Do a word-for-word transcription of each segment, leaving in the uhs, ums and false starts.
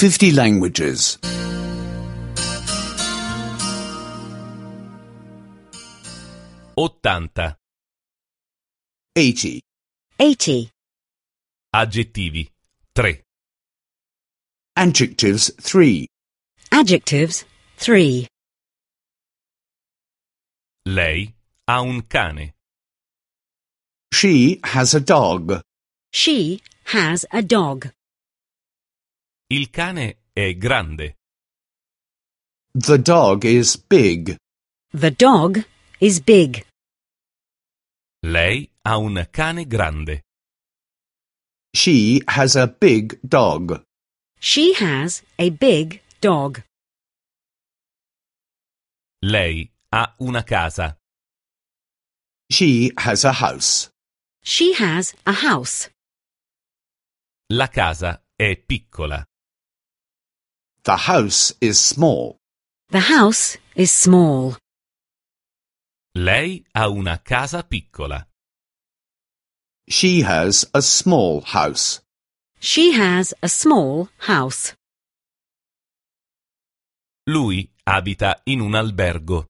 fifty languages. ottanta. eighty. eighty. Aggettivi. tre. Adjectives, three. Adjectives, three. Lei ha un cane. She has a dog. She has a dog. Il cane è grande. The dog is big. The dog is big. Lei ha un cane grande. She has a big dog. She has a big dog. Lei ha una casa. She has a house. She has a house. La casa è piccola. The house is small. The house is small. Lei ha una casa piccola. She has a small house. She has a small house. Lui abita in un albergo.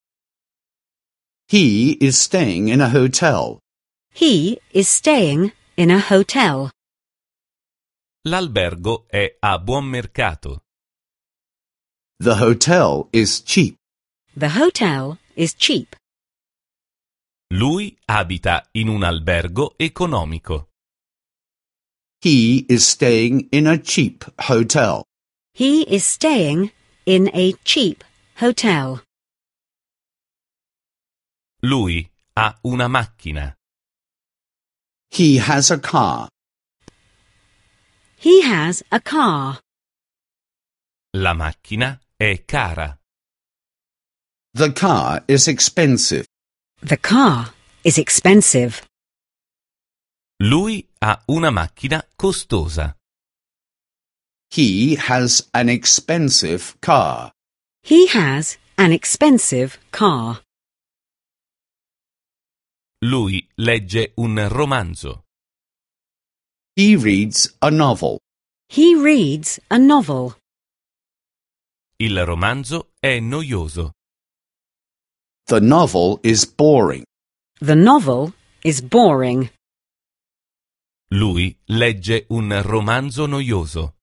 He is staying in a hotel. He is staying in a hotel. L'albergo è a buon mercato. The hotel is cheap. The hotel is cheap. Lui abita in un albergo economico. He is staying in a cheap hotel. He is staying in a cheap hotel. Lui ha una macchina. He has a car. He has a car. La macchina è cara. The car is expensive. The car is expensive. Lui ha una macchina costosa. He has an expensive car. He has an expensive car. Lui legge un romanzo. He reads a novel. He reads a novel. Il romanzo è noioso. The novel is boring. The novel is boring. Lui legge un romanzo noioso.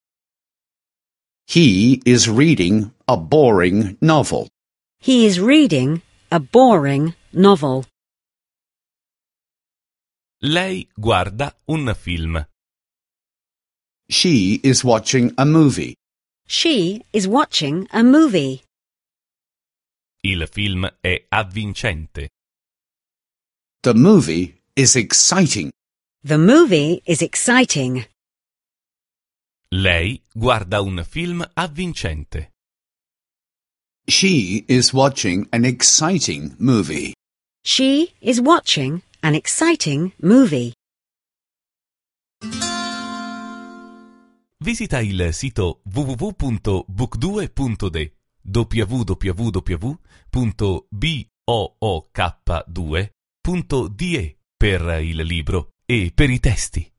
He is reading a boring novel. He is reading a boring novel. Lei guarda un film. She is watching a movie. She is watching a movie. Il film è avvincente. The movie is exciting. The movie is exciting. Lei guarda un film avvincente. She is watching an exciting movie. She is watching an exciting movie. Visita il sito w w w punto book due punto d w w w punto book due punto d e per il libro e per i testi.